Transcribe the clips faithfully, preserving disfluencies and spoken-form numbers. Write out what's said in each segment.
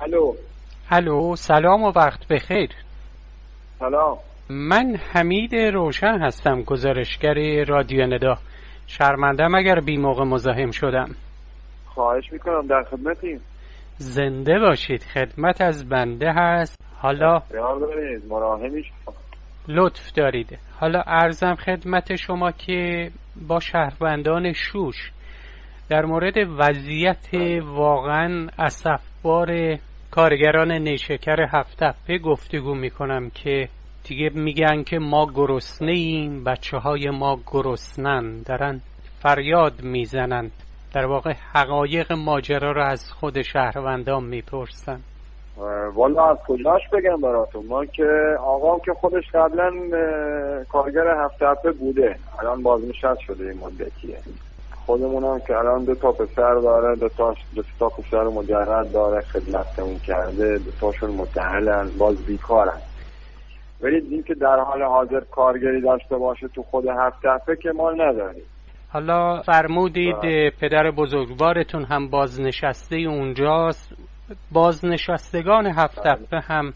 الو الو، سلام و وقت بخیر. سلام. من حمید روشن هستم، گزارشگر رادیو ندا. شرمندم اگر بی موقع مزاحم شدم. خواهش میکنم، در خدمتیم. زنده باشید، خدمت از بنده هست. حالا اختیار دارید، مراهمی شما. لطف دارید. حالا عرضم خدمت شما که با شهروندان شوش در مورد وضعیت واقعا اسفبار کارگران نیشکر هفت تپه گفتگو میکنم که دیگه میگن که ما گرسنه ایم، بچه های ما گرسنن، دارن فریاد میزنن. در واقع حقایق ماجرا رو از خود شهروندان میپرسن. والا از کجاش بگم براتون؟ ما که آقام که خودش قبلا کارگر هفت تپه بوده، الان بازنشسته شده این مدتیه. خودمون هم که الان دو تا پسر داره، دو تا دو تا پسر مجرد داره، خدمتمون کرده، دو تاشون متأهلن، باز بیکارن. ولی این که در حال حاضر کارگری داشته باشه تو خود هفت تپه که ما نداریم. حالا فرمودید پدر بزرگوارتون هم بازنشسته اونجاست. بازنشستگان هفت تپه هم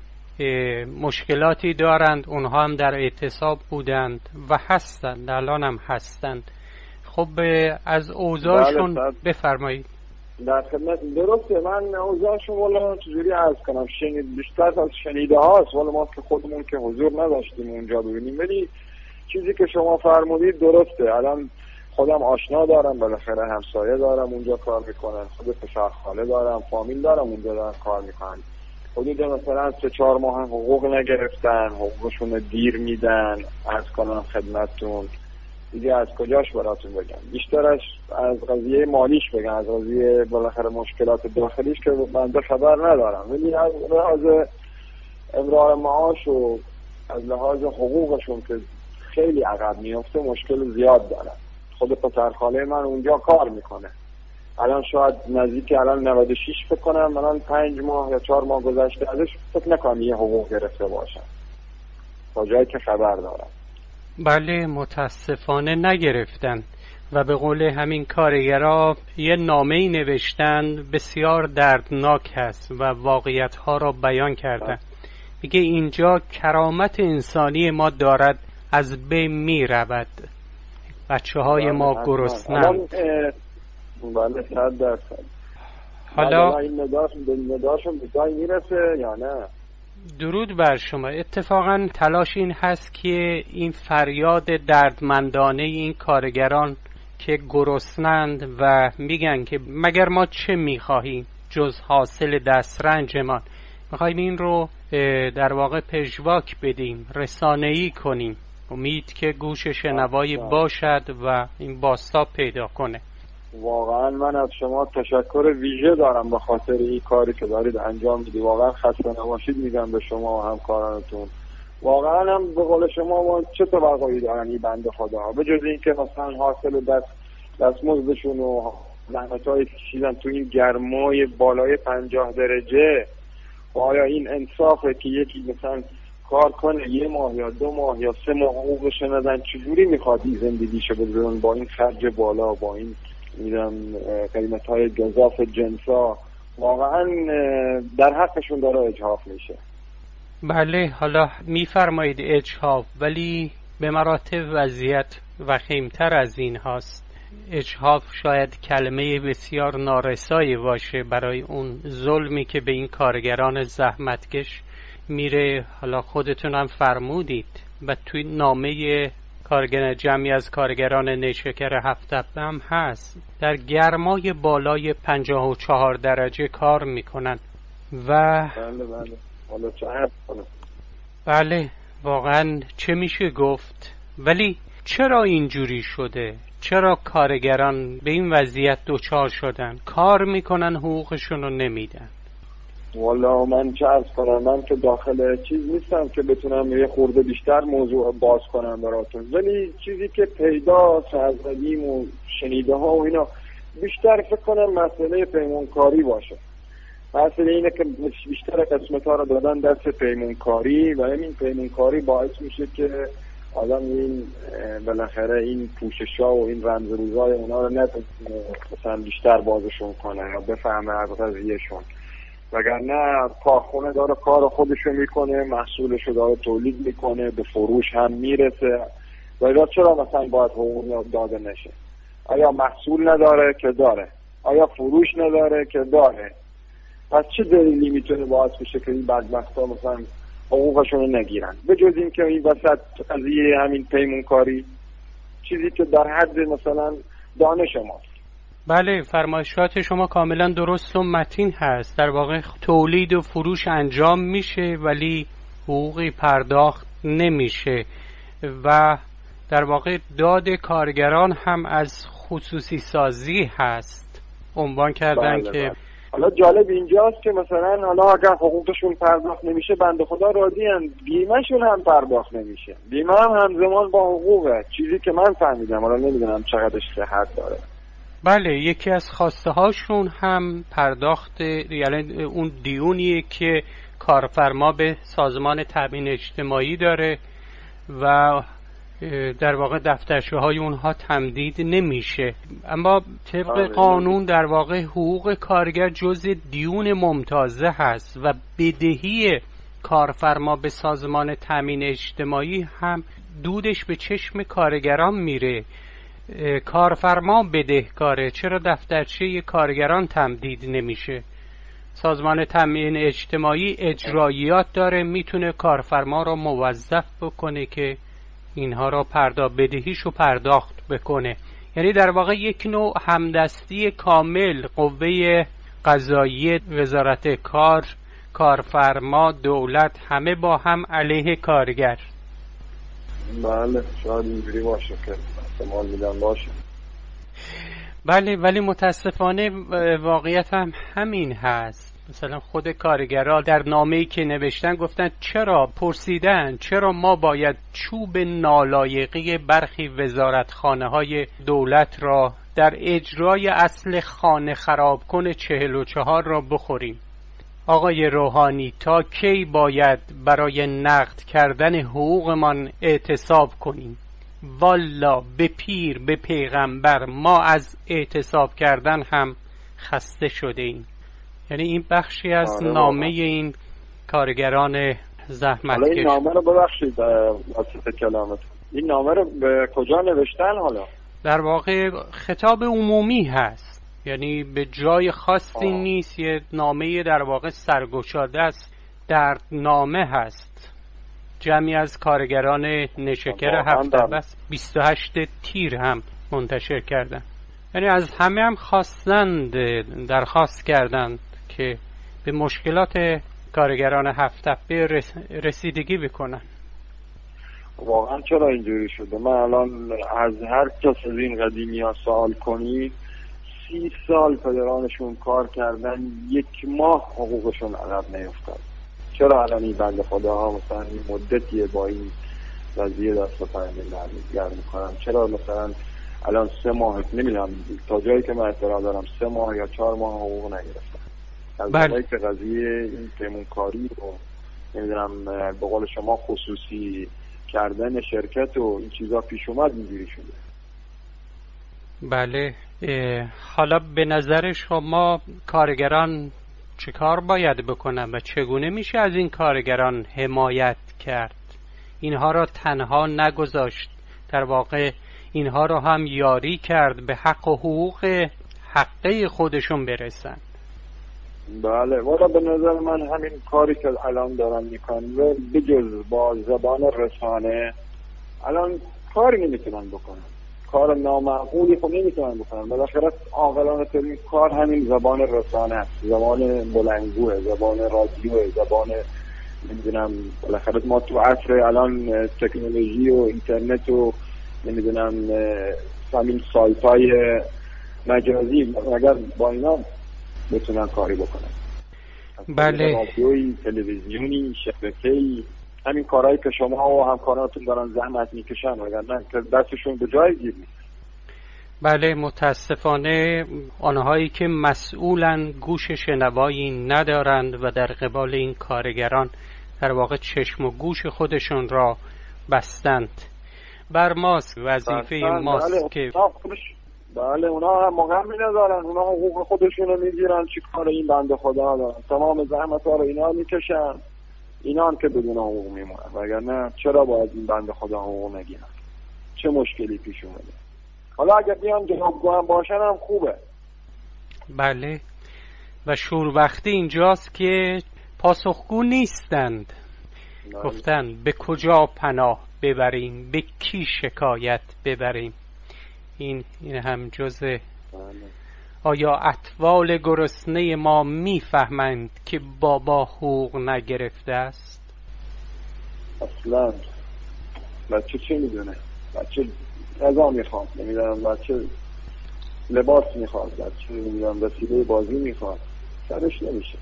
مشکلاتی دارند، اونها هم در اعتصاب بودند و هستند، الان هم هستند. خب از اوضاعشون بله بفرمایید. در خدمت. درسته، من اوضاعشون والا چجوری عرض کنم، شنید بیشتر از شنیده هاست، والا ما که خودمون که حضور نداشتیم اونجا ببینیم، ولی چیزی که شما فرمودید درسته. الان خودم آشنا دارم، بالاخره همسایه دارم اونجا کار میکنن، خود پسر خاله دارم، فامیل دارم اونجا دارن کار میکنن. حدود مثلا سه چهار ماه حقوق نگرفتن، حقوقشون دیر میدن. عرض کنم خدمتتون دیگه از کجاش براتون بگم، بیشترش از قضیه مالیش بگم، از قضیه بالاخره مشکلات داخلیش که بنده خبر ندارم، ولی از لحاظ امرار معاش و از لحاظ حقوقشون که خیلی عقب میفته، مشکل زیاد دارن. خود پسرخاله من اونجا کار میکنه، الان شاید نزدیک الان نود و شش فکر کنم، الان پنج ماه یا چهار ماه گذشته ازش فکر نکنم یه حقوق گرفته باشن تا جایی که خبر دارم. بله، متاسفانه نگرفتن و به قول همین کارگرها یه نامه‌ای نوشتن بسیار دردناک هست و واقعیت‌ها را بیان کردن. میگه اینجا کرامت انسانی ما دارد از بین میرود، بچه های ما گرسنند. بله صد درصد. حالا این نداشون به جای میرسه یا نه؟ درود بر شما. اتفاقا تلاش این هست که این فریاد دردمندانه این کارگران که گرسنند و میگن که مگر ما چه میخواهیم جز حاصل دسترنجمان، میخوایم این رو در واقع پژواک بدیم، رسانه‌ای کنیم، امید که گوش شنوایی باشد و این بازتاب پیدا کنه. واقعا من از شما تشکر ویژه دارم به خاطر این کاری که دارید انجام میدید. واقعا خسته نباشید میگم به شما و همکارانتون. واقعا هم به قول شما ما چه توقعی دارن این بنده خدا، به جز این که مثلا حاصل دست دستمزدشون و زحمت‌های کشیدن تو این گرمای بالای پنجاه درجه، و آیا این انصافه که یکی مثلا کار کنه یه ماه یا دو ماه یا سه ماه حقوقش ندن؟ چجوری میخواد این زندگیشو بذارن با این خرج بالا، با این میدم قیمت‌های گزاف جنسا؟ واقعا در حقشون داره اجحاف میشه. بله، حالا میفرمایید اجحاف، ولی به مراتب وضعیت وخیمتر از این هاست. اجحاف شاید کلمه بسیار نارسایی باشه برای اون ظلمی که به این کارگران زحمتکش میره. حالا خودتون هم فرمودید و توی نامه کارگر جمعی از کارگران نیشکر هفت تپه هم هست، در گرمای بالای پنجاه و چهار درجه کار میکنن و بله بله حالا چه حرف کنم؟ بله واقعا چه میشه گفت. ولی چرا اینجوری شده؟ چرا کارگران به این وضعیت دوچار شدن؟ کار میکنن حقوقشون رو نمیدن. والا من چه عرض کنم، من که داخل چیز نیستم که بتونم یه خورده بیشتر موضوع باز کنم براتون، ولی چیزی که پیداست از قدیم و شنیده ها و اینا، بیشتر فکر کنم مسئله پیمانکاری باشه. مسئله اینه که بیشتر قسمت ها رو دادن دست پیمانکاری و همین پیمانکاری باعث میشه که آدم این بالاخره این پوشش ها و این رمز روزای اونا رو نتونه مثلا بیشتر بازشون کنه یا بفهمه از قضیهشون. وگرنه کارخونه داره کار خودشو میکنه، محصولشو داره تولید میکنه، به فروش هم میرسه. و چرا مثلا باید حقوق داده نشه؟ آیا محصول نداره که داره؟ آیا فروش نداره که داره؟ پس چه دلیلی میتونه باعث بشه که این بدبختا مثلا حقوقشون رو نگیرن؟ به جز این که این وسط قضیه همین پیمونکاری چیزی که در حد مثلا دانش ماست. بله، فرمایشات شما کاملا درست و متین هست. در واقع تولید و فروش انجام میشه ولی حقوقی پرداخت نمیشه و در واقع داد کارگران هم از خصوصی سازی هست. عنوان کردن بله که بله. حالا جالب اینجاست که مثلا حالا اگر حقوقشون پرداخت نمیشه بنده خدا راضی ان، بیمهشون هم پرداخت نمیشه. بیمه هم همزمان با حقوقه، چیزی که من فهمیدم، حالا نمیدونم چقدرش صحت داره. بله، یکی از خواسته هاشون هم پرداخت، یعنی اون دیونیه که کارفرما به سازمان تامین اجتماعی داره و در واقع دفترچه های اونها تمدید نمیشه. اما طبق قانون در واقع حقوق کارگر جزء دیون ممتازه هست و بدهی کارفرما به سازمان تامین اجتماعی هم دودش به چشم کارگران میره. کارفرما بدهکاره، چرا دفترچه کارگران تمدید نمیشه؟ سازمان تامین اجتماعی اجراییات داره، میتونه کارفرما را موظف بکنه که اینها را پرداخت بدهیشو پرداخت بکنه. یعنی در واقع یک نوع همدستی کامل، قوه قضاییه، وزارت کار، کارفرما، دولت، همه با هم علیه کارگر. بله، شاید اینجوری باشه که احتمال میدن باشه. بله، ولی متاسفانه واقعیت هم همین هست. مثلا خود کارگرها در نامه‌ای که نوشتن گفتن چرا پرسیدن چرا ما باید چوب نالایقی برخی وزارتخانه‌های دولت را در اجرای اصل خانه خراب کن چهل و چهار را بخوریم؟ آقای روحانی تا کی باید برای نقد کردن حقوقمان اعتصاب کنیم؟ والا به پیر به پیغمبر ما از اعتصاب کردن هم خسته شده ایم. یعنی این بخشی از نامه این کارگران زحمتکش. حالا این نامه رو ببخشید واسه کلامتون، این نامه رو به کجا نوشتن؟ حالا در واقع خطاب عمومی هست، یعنی به جای خاصی آه. نیست، یه نامه در واقع سرگشاده است، در نامه هست. جمعی از کارگران نشکر هفته بس بیست و هشت تیر هم منتشر کردن. یعنی از همه هم خواستند، درخواست کردند که به مشکلات کارگران هفت‌تپه رسیدگی بکنن. واقعا چرا اینجوری شده؟ من الان از هر کس از این قدیمی ها سوال کنی، سی سال پدرانشون کار کردن، یک ماه حقوقشون عقب نیفتاد. چرا الان این بنده خداها مثلا این مدتیه با این قضیه دست و پنجه نرم میکنن؟ چرا مثلا الان سه ماه، نمیدونم تا جایی که من اطلاع دارم سه ماه یا چهار ماه حقوق نگرفتن؟ از وقتی که قضیه این پیمونکاری رو نمیدونم به قول شما خصوصی کردن شرکت و این چیزا پیش اومد اینجوری شده. بله، حالا به نظر شما کارگران چه کار باید بکنن و چگونه میشه از این کارگران حمایت کرد؟ اینها را تنها نگذاشت، در واقع اینها را هم یاری کرد به حق و حقوق حقه خودشون برسن. بله، والا به نظر من همین کاری که الان دارن میکنن بجز با زبان رسانه الان کاری نمیتونن بکنن، کار نامعقولی خب نمیتونن بکنن. بالاخره عاقلانه ترین کار همین زبان رسانه است، زبان بلندگوه، زبان رادیوه، زبان نمیدونم. بالاخره ما تو عصر الان تکنولوژی و اینترنت و نمیدونم همین سایت های مجازی اگر با اینا بتونن کاری بکنن. بله، رادیویی، تلویزیونی، شبکه‌ای، همین کارهایی که شما و همکاراتون دارن زحمت میکشن وگرنه که دستشون به جای گیر نیست. بله، متاسفانه آنهایی که مسئولن گوش شنوایی ندارند و در قبال این کارگران در واقع چشم و گوش خودشون را بستند. بر ماست، وظیفه ماست بله. که بله اونا هم مقمی ندارن، اونا حقوق خودشونو میگیرن، چی کار این بنده خدا دارن؟ تمام زحمت ها رو اینا میکشن، اینا هم که بدون حقوق میمونن، وگرنه چرا باید این بنده خدا حقوق نگیرن؟ چه مشکلی پیش اومده؟ حالا اگر بیان جوابگو هم باشن هم خوبه. بله و شوربختی اینجاست که پاسخگو نیستند. بله. گفتن به کجا پناه ببریم، به کی شکایت ببریم. این این هم جزء بله. آیا اطفال گرسنه ما میفهمند که بابا حقوق نگرفته است؟ اصلا بچه چه میدونه؟ بچه غذا میخواد، نمیدونم بچه لباس میخواد، بچه نمیدونم وسیله بازی میخواد، سرش نمیشه.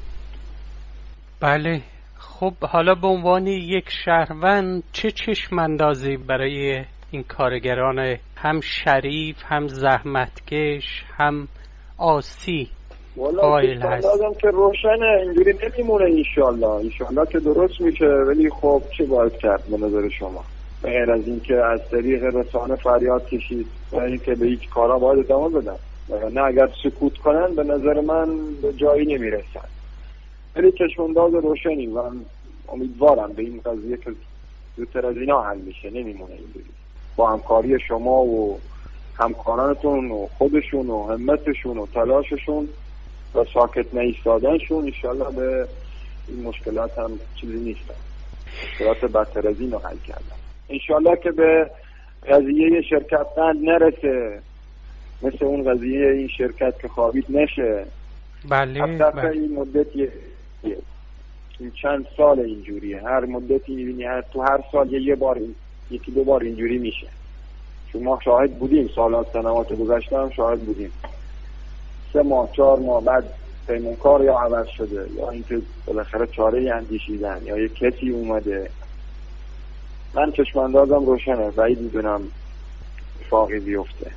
بله. خب حالا به عنوان یک شهروند چه چشم اندازی برای این کارگران هم شریف، هم زحمتکش، هم آسی قائل هست؟ والله که روشنه، اینجوری نمیمونه. انشالله انشالله که درست میشه، ولی خب چه باید کرد به نظر شما؟ غیر از این که از طریق رسانه فریاد کشید و این که به هیچ کارا باید ادامه بدن، نه اگر سکوت کنن به نظر من به جایی نمیرسن. ولی چشمانداز روشنی و امیدوارم به این قضیه که زودتر از اینا حل میشه، نمیمونه اینجوری. با همکاری شما و همکارانتون و خودشون و همتشون و تلاششون و ساکت نایستادنشون انشالله به این مشکلات هم چیزی نیستن، مشکلات بدتر از این رو حل کردن. انشالله که به قضیه شرکت قند نرسه، مثل اون قضیه این شرکت که خوابید نشه. بله حتی این مدتی این چند سال اینجوریه، هر مدتی میبینی هر تو هر سال یه, یه بار این، یکی دو بار اینجوری میشه. چون ما شاهد بودیم، سالات سنوات گذشته هم شاهد بودیم، سه ماه چهار ماه بعد پیمانکار یا عوض شده یا اینکه بالاخره چاره‌ای اندیشیدن یا یه کسی اومده. من چشماندازم روشنه، بعید میدونم اتفاقی بیفته.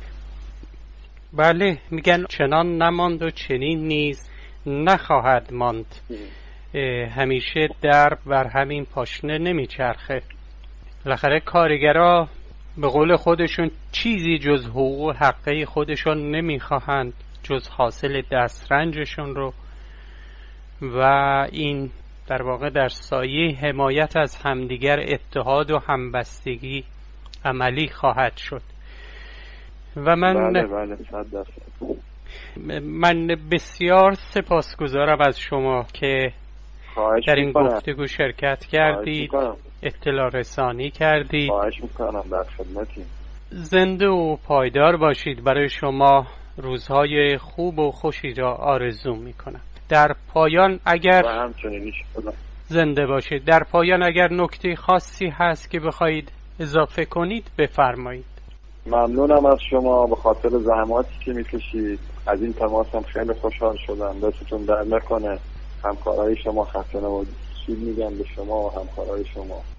بله میگن چنان نماند و چنین نیز نخواهد ماند. همیشه درب بر همین پاشنه نمیچرخه. بالاخره کارگرها به قول خودشون چیزی جز حقوق حقه خودشون نمیخواهند، جز حاصل دسترنجشون رو، و این در واقع در سایه حمایت از همدیگر، اتحاد و همبستگی عملی خواهد شد. و من بله بله صد درصد. من بسیار سپاسگزارم از شما که در این گفتگو شرکت کردید، اطلاع رسانی کردید. خواهش میکنم، در خدمتیم. زنده و پایدار باشید. برای شما روزهای خوب و خوشی را آرزو میکنم. در پایان اگر زنده باشید، در پایان اگر نکته خاصی هست که بخواید اضافه کنید بفرمایید. ممنونم از شما به خاطر زحماتی که میکشید. از این تماسم خیلی خوشحال شدم. دستتون در نکنه. همکارای شما خسته نباشید میگم به شما و همکارای شما.